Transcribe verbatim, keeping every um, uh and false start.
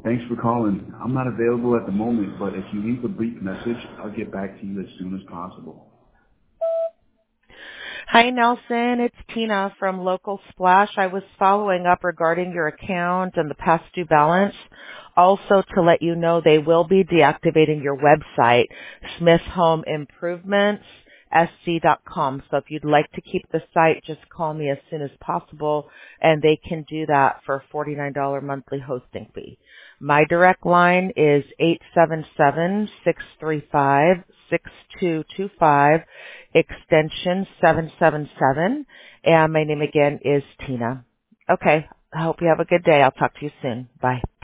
Thanks for calling. I'm not available at the moment, but if you leave a brief message, I'll get back to you as soon as possible. Hi, Nelson. It's Tina from Local Splash. I was following up regarding your account and the past due balance. Also to let you know they will be deactivating your website, smith home improvements s c dot com. So if you'd like to keep the site, just call me as soon as possible, and they can do that for a forty-nine dollars monthly hosting fee. My direct line is eight seven seven, six three five, six two two five, extension seven seven seven, and my name again is Tina. Okay, I hope you have a good day. I'll talk to you soon. Bye.